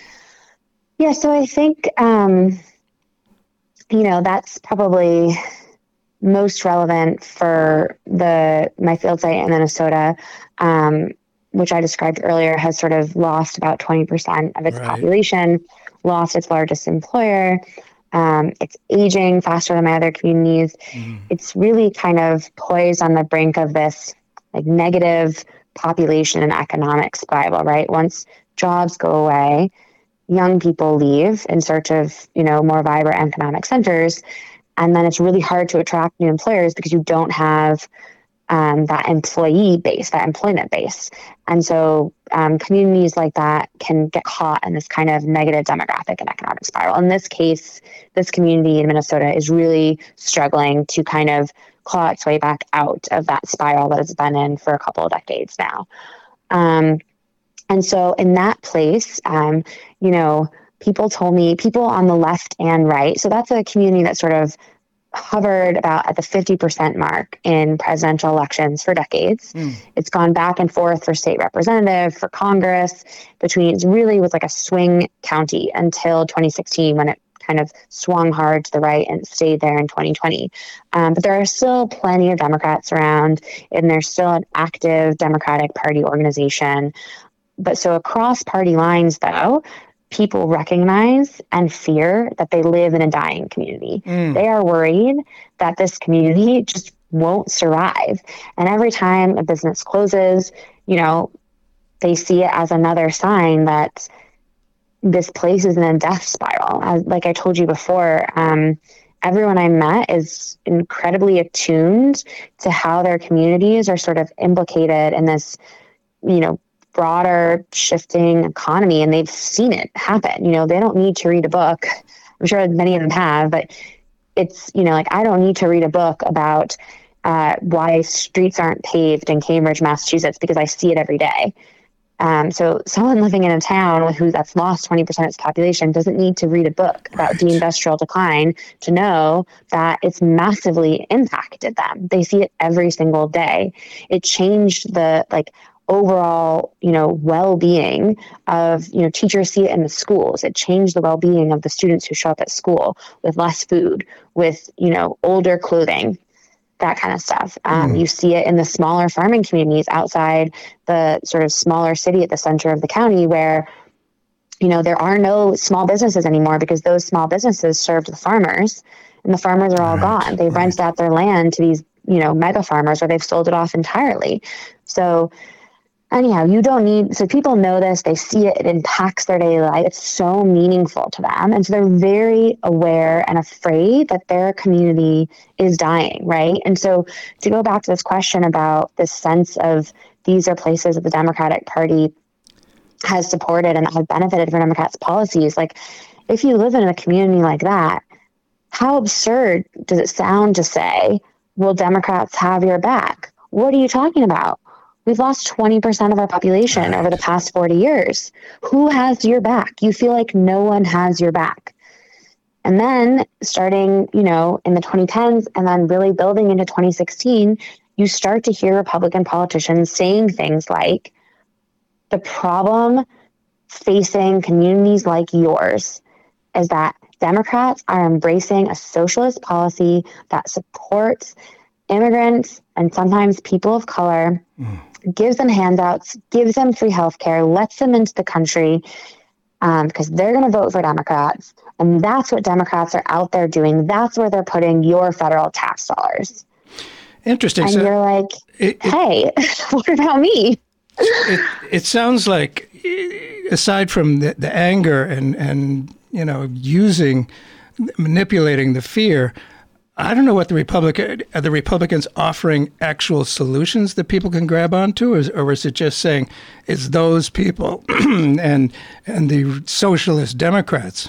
Yeah, so I think, um, you know, that's probably most relevant for the my field site in Minnesota, um, which I described earlier, has sort of lost about twenty percent of its right. population, lost its largest employer. Um, it's aging faster than my other communities. Mm. It's really kind of poised on the brink of this like negative population and economic spiral, right? Once jobs go away, young people leave in search of, you know, more vibrant economic centers. And then it's really hard to attract new employers because you don't have Um, that employee base, that employment base. And so um, communities like that can get caught in this kind of negative demographic and economic spiral. In this case, this community in Minnesota is really struggling to kind of claw its way back out of that spiral that it's been in for a couple of decades now. Um, and so in that place, um, you know, people told me, people on the left and right, so that's a community that sort of hovered about at the fifty percent mark in presidential elections for decades. Mm. It's gone back and forth for state representative, for Congress, between, it really was like a swing county until twenty sixteen when it kind of swung hard to the right and stayed there in twenty twenty. Um, but there are still plenty of Democrats around, and there's still an active Democratic Party organization. But so across party lines, though, people recognize and fear that they live in a dying community. Mm. They are worried that this community just won't survive. And every time a business closes, you know, they see it as another sign that this place is in a death spiral. As, like I told you before, um, everyone I met is incredibly attuned to how their communities are sort of implicated in this, you know, broader shifting economy, and they've seen it happen. You know, they don't need to read a book. I'm sure many of them have, but it's, you know, like I don't need to read a book about uh, why streets aren't paved in Cambridge, Massachusetts, because I see it every day. Um, so someone living in a town who that's lost twenty percent of its population doesn't need to read a book about Right. deindustrial decline to know that it's massively impacted them. They see it every single day. It changed the like overall, you know, well-being of, you know, teachers see it in the schools. It changed the well-being of the students who show up at school with less food, with, you know, older clothing, that kind of stuff. Um, Mm. You see it in the smaller farming communities outside the sort of smaller city at the center of the county where, you know, there are no small businesses anymore because those small businesses served the farmers and the farmers are all Right, gone. They've right. rented out their land to these, you know, mega farmers or they've sold it off entirely. So anyhow, you don't need, so people know this, they see it, it impacts their daily life. It's so meaningful to them. And so they're very aware and afraid that their community is dying, right? And so to go back to this question about this sense of these are places that the Democratic Party has supported and have benefited from Democrats' policies, like if you live in a community like that, how absurd does it sound to say, will Democrats have your back? What are you talking about? We've lost twenty percent of our population Right. over the past forty years. Who has your back? You feel like no one has your back. And then starting, you know, in the twenty tens and then really building into twenty sixteen, you start to hear Republican politicians saying things like, the problem facing communities like yours is that Democrats are embracing a socialist policy that supports immigrants and sometimes people of color, Mm. gives them handouts, gives them free health care, lets them into the country um, because they're going to vote for Democrats. And that's what Democrats are out there doing. That's where they're putting your federal tax dollars. Interesting. And So you're like, it, it, hey, what about me? it, it sounds like, aside from the, the anger and, and, you know, using, manipulating the fear, I don't know what the Republican are the Republicans offering actual solutions that people can grab onto, or is, or is it just saying it's those people and and the socialist Democrats?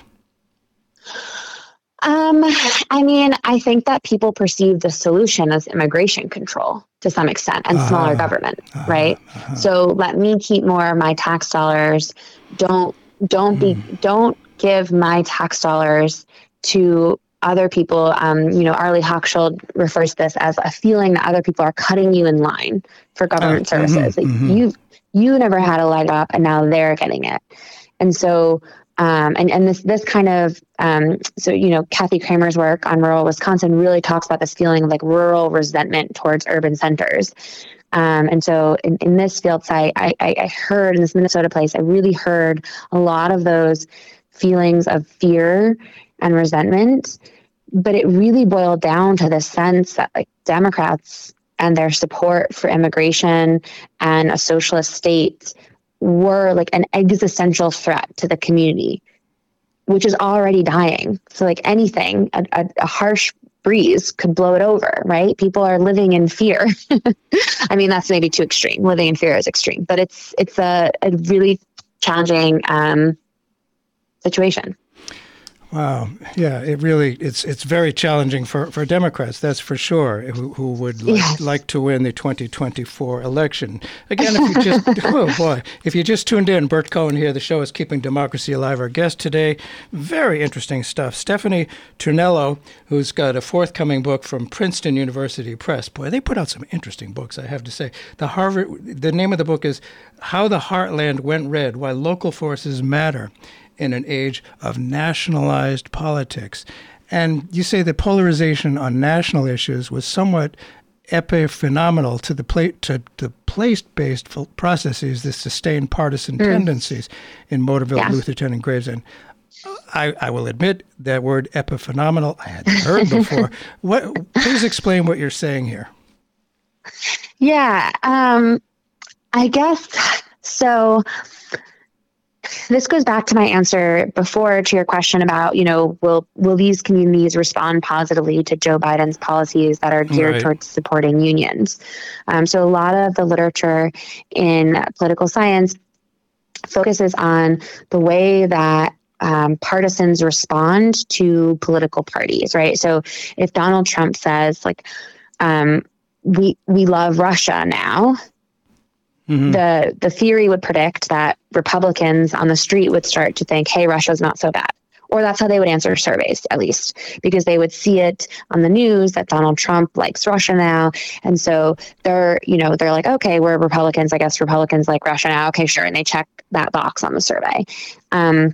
Um, I mean, I think that people perceive the solution as immigration control to some extent and smaller Uh-huh. government, Uh-huh. right? Uh-huh. So let me keep more of my tax dollars. Don't don't be don't give my tax dollars to other people. Um, you know, Arlie Hochschild refers to this as a feeling that other people are cutting you in line for government Oh, mhm, services. Like mhm. you you never had a leg up, and now they're getting it. And so, um, and and this this kind of um, so you know, Kathy Kramer's work on rural Wisconsin really talks about this feeling of like rural resentment towards urban centers. Um, and so in, in this field site, I, I, I heard in this Minnesota place, I really heard a lot of those feelings of fear and resentment, but it really boiled down to the sense that like Democrats and their support for immigration and a socialist state were like an existential threat to the community, which is already dying. So like anything, a, a, a harsh breeze could blow it over, right? People are living in fear. I mean, that's maybe too extreme. Living in fear is extreme, but it's it's a, a really challenging um, situation. Wow. Yeah, it really, it's it's very challenging for, for Democrats, that's for sure, who, who would like, Yes. like to win the twenty twenty-four election. Again, if you just, oh boy, if you just tuned in, Bert Cohen here, the show is Keeping Democracy Alive. Our guest today, very interesting stuff, Stephanie Turnello, who's got a forthcoming book from Princeton University Press. Boy, they put out some interesting books, I have to say. The Harvard, the name of the book is How the Heartland Went Red, Why Local Forces Matter in an Age of Nationalized Politics. And you say that polarization on national issues was somewhat epiphenomenal to the pla- to the place-based processes, the sustained partisan mm. tendencies in Motorville, yeah. Lutherton, and Gravesend. I, I will admit that word epiphenomenal I hadn't heard before. What? Please explain what you're saying here. Yeah, um, I guess so. This goes back to my answer before to your question about, you know, will will these communities respond positively to Joe Biden's policies that are geared right. towards supporting unions? Um, so a lot of the literature in political science focuses on the way that um, partisans respond to political parties, right? So if Donald Trump says, like, um, we we love Russia now, Mm-hmm. The the theory would predict that Republicans on the street would start to think, hey, Russia's not so bad. Or that's how they would answer surveys, at least, because they would see it on the news that Donald Trump likes Russia now. And so they're, you know, they're like, okay, we're Republicans. I guess Republicans like Russia now. Okay, sure. And they check that box on the survey. Um,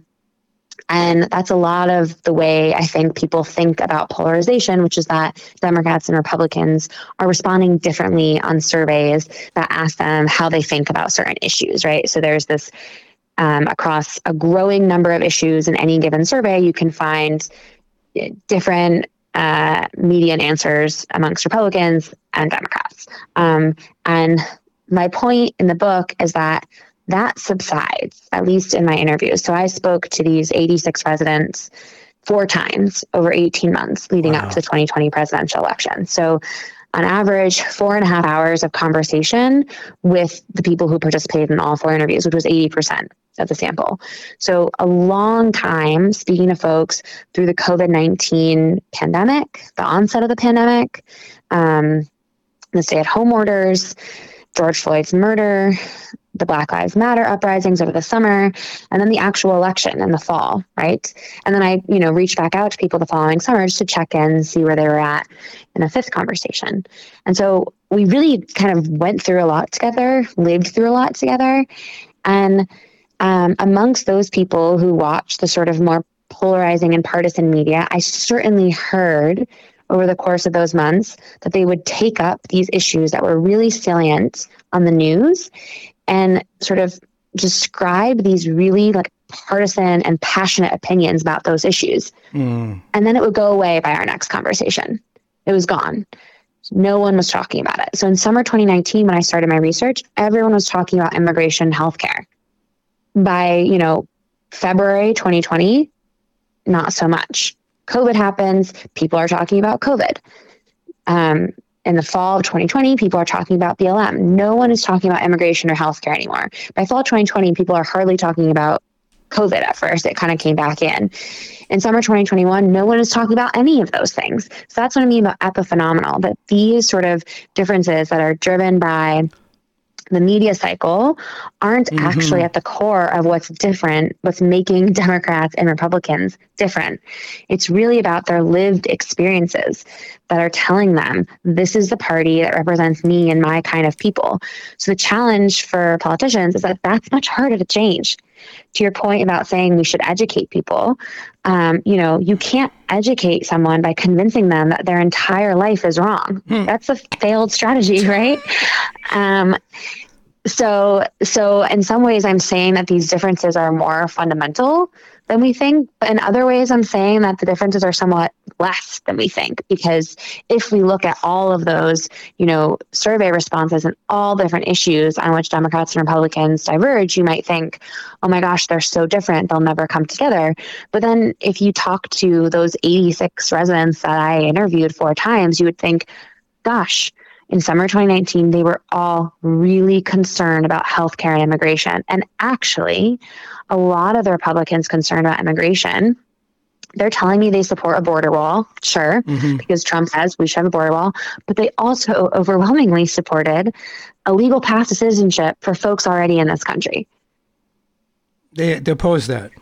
And that's a lot of the way I think people think about polarization, which is that Democrats and Republicans are responding differently on surveys that ask them how they think about certain issues, right? So there's this, um, across a growing number of issues in any given survey, you can find different uh, median answers amongst Republicans and Democrats. Um, and my point in the book is that that subsides, at least in my interviews. So I spoke to these eighty-six residents four times over eighteen months leading wow. up to the twenty twenty presidential election. So on average, four and a half hours of conversation with the people who participated in all four interviews, which was eighty percent of the sample. So a long time speaking to folks through the COVID nineteen pandemic, the onset of the pandemic, um, the stay-at-home orders, George Floyd's murder, the Black Lives Matter uprisings over the summer, and then the actual election in the fall, right? And then I, you know, reached back out to people the following summer just to check in and see where they were at in a fifth conversation. And so we really kind of went through a lot together, lived through a lot together. And um, amongst those people who watched the sort of more polarizing and partisan media, I certainly heard over the course of those months that they would take up these issues that were really salient on the news and sort of describe these really like partisan and passionate opinions about those issues. Mm. And then it would go away by our next conversation. It was gone. No one was talking about it. So in summer twenty nineteen, when I started my research, everyone was talking about immigration and healthcare. By, you know, February twenty twenty, not so much. COVID happens. People are talking about COVID. Um, in the fall of twenty twenty, people are talking about B L M. No one is talking about immigration or healthcare anymore. By fall twenty twenty, people are hardly talking about COVID at first. It kind of came back in. In summer twenty twenty-one, no one is talking about any of those things. So that's what I mean about epiphenomenal, that these sort of differences that are driven by the media cycle aren't mm-hmm. actually at the core of what's different, what's making Democrats and Republicans different. It's really about their lived experiences that are telling them, this is the party that represents me and my kind of people. So the challenge for politicians is that that's much harder to change. To your point about saying we should educate people, um, you know, you can't educate someone by convincing them that their entire life is wrong. Hmm. That's a failed strategy, right? um, so, so in some ways, I'm saying that these differences are more fundamental than we think. But in other ways, I'm saying that the differences are somewhat less than we think, because if we look at all of those, you know, survey responses and all different issues on which Democrats and Republicans diverge, you might think, oh my gosh, they're so different, they'll never come together. But then if you talk to those eighty-six residents that I interviewed four times, you would think, gosh, in summer twenty nineteen, they were all really concerned about healthcare and immigration. And actually, a lot of the Republicans concerned about immigration, they're telling me they support a border wall, sure, mm-hmm. because Trump says we should have a border wall, but they also overwhelmingly supported a legal path to citizenship for folks already in this country. They, they oppose that.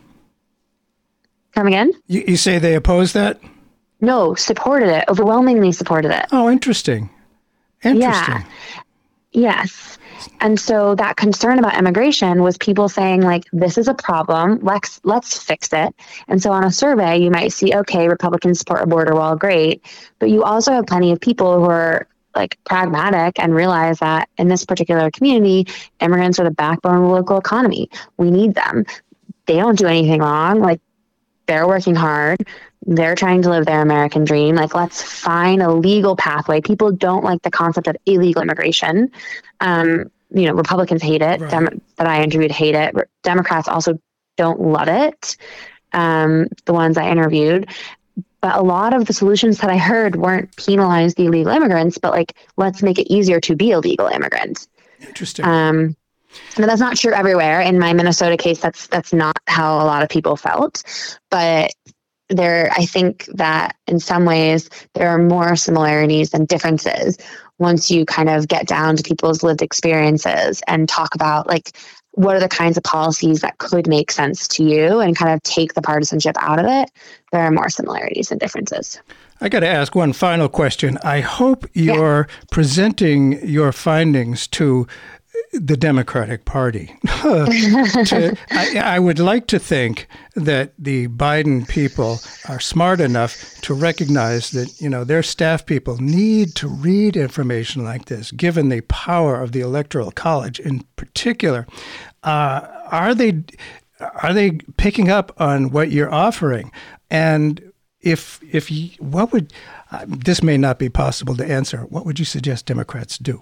Come again? You, you say they oppose that? No, supported it, overwhelmingly supported it. Oh, interesting. Interesting. Yeah. Yes. And so that concern about immigration was people saying, like, this is a problem. Let's let's fix it. And so on a survey, you might see, okay, Republicans support a border wall, great. But you also have plenty of people who are like pragmatic and realize that in this particular community, immigrants are the backbone of the local economy. We need them. They don't do anything wrong. Like, they're working hard. They're trying to live their American dream. Like, let's find a legal pathway. People don't like the concept of illegal immigration. Um, you know, Republicans hate it. Right. Dem- that I interviewed hate it. Democrats also don't love it. Um, the ones I interviewed. But a lot of the solutions that I heard weren't penalize the illegal immigrants, but like, let's make it easier to be a legal immigrant. Interesting. Um, Now, that's not true everywhere. In my Minnesota case, that's that's not how a lot of people felt. But there, I think that in some ways there are more similarities than differences once you kind of get down to people's lived experiences and talk about like what are the kinds of policies that could make sense to you and kind of take the partisanship out of it. There are more similarities than differences. I got to ask one final question. I hope you're yeah. presenting your findings to the Democratic Party. to, I, I would like to think that the Biden people are smart enough to recognize that, you know, their staff people need to read information like this, given the power of the Electoral College in particular. Uh, are they are they picking up on what you're offering? And if if you, what would uh, this may not be possible to answer? What would you suggest Democrats do?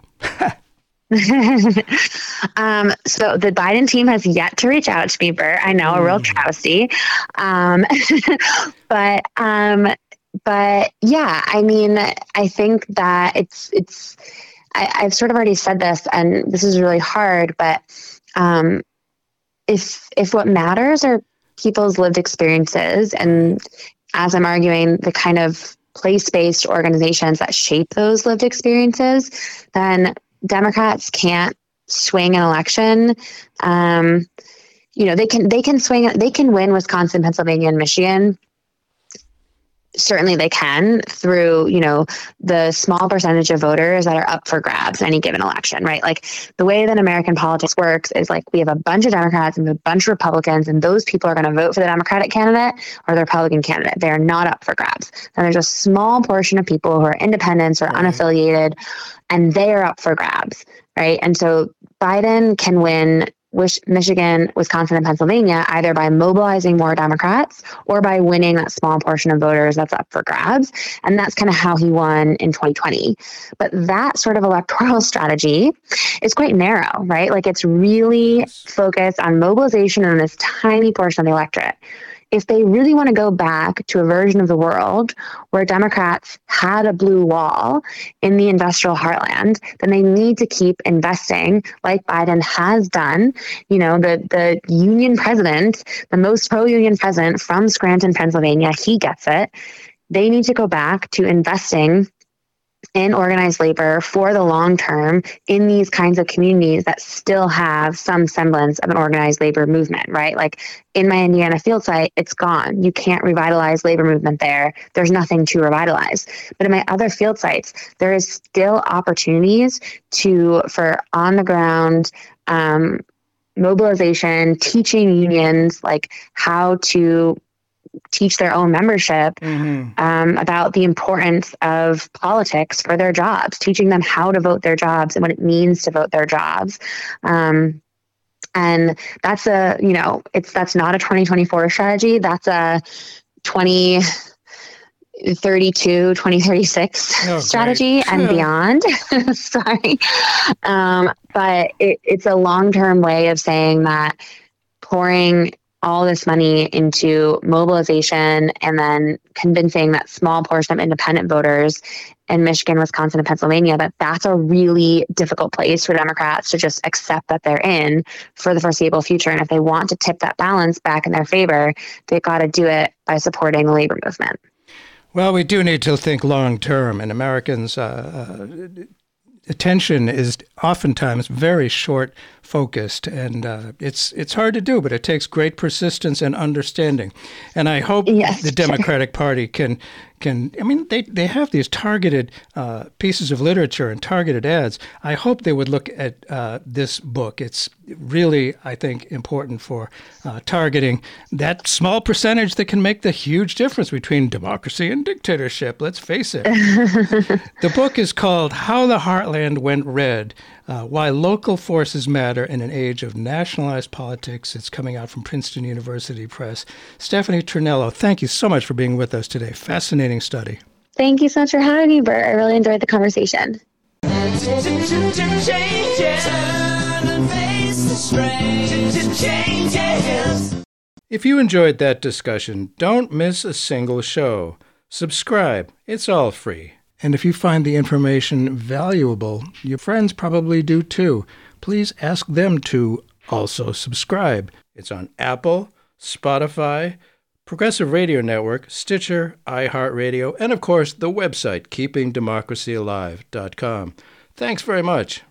um, so the Biden team has yet to reach out to me, Bert. I know, a real travesty. Um, but, um, but yeah, I mean, I think that it's, it's, I, I've sort of already said this, and this is really hard, but, um, if, if what matters are people's lived experiences, and as I'm arguing, the kind of place-based organizations that shape those lived experiences, then Democrats can't swing an election. Um, you know, they can, they can swing, they can win Wisconsin, Pennsylvania, and Michigan. Certainly they can through, you know, the small percentage of voters that are up for grabs in any given election, right? Like the way that American politics works is like we have a bunch of Democrats and a bunch of Republicans, and those people are going to vote for the Democratic candidate or the Republican candidate. They are not up for grabs. And there's a small portion of people who are independents or Right. unaffiliated, and they are up for grabs, right? And so Biden can win Michigan, Wisconsin, and Pennsylvania either by mobilizing more Democrats or by winning that small portion of voters that's up for grabs. And that's kind of how he won in twenty twenty. But that sort of electoral strategy is quite narrow, right? Like it's really focused on mobilization in this tiny portion of the electorate. If they really want to go back to a version of the world where Democrats had a blue wall in the industrial heartland, then they need to keep investing like Biden has done. You know, the, the union president, the most pro-union president from Scranton, Pennsylvania, he gets it. They need to go back to investing in organized labor for the long term in these kinds of communities that still have some semblance of an organized labor movement, right? Like in my Indiana field site, it's gone. You can't revitalize labor movement there. There's nothing to revitalize. But in my other field sites, there is still opportunities to, for on the ground, um, mobilization, teaching unions like how to teach their own membership mm-hmm. um, about the importance of politics for their jobs, teaching them how to vote their jobs and what it means to vote their jobs. Um, and that's a, you know, it's, that's not a twenty twenty-four strategy. That's a twenty thirty-two, twenty thirty-six oh, strategy great. and beyond. Sorry. Um, but it, it's a long-term way of saying that pouring all this money into mobilization and then convincing that small portion of independent voters in Michigan, Wisconsin, and Pennsylvania that that's a really difficult place for Democrats to just accept that they're in for the foreseeable future. And if they want to tip that balance back in their favor, they've got to do it by supporting the labor movement. Well, we do need to think long term, and Americans' uh, uh, attention is oftentimes very short focused, and uh, it's it's hard to do, but it takes great persistence and understanding. And I hope yes, the Democratic sure. Party can can, I mean, they, they have these targeted uh, pieces of literature and targeted ads. I hope they would look at uh, this book. It's really, I think, important for uh, targeting that small percentage that can make the huge difference between democracy and dictatorship. Let's face it. The book is called How the Heartland Went Red, uh, Why Local Forces Matter in an Age of Nationalized Politics. It's coming out from Princeton University Press. Stephanie Trinello, thank you so much for being with us today. Fascinating study. Thank you so much for having me, Bert. I really enjoyed the conversation. If you enjoyed that discussion, don't miss a single show. Subscribe. It's all free. And if you find the information valuable, your friends probably do too. Please ask them to also subscribe. It's on Apple, Spotify, Progressive Radio Network, Stitcher, iHeartRadio, and of course the website keeping democracy alive dot com. Thanks very much.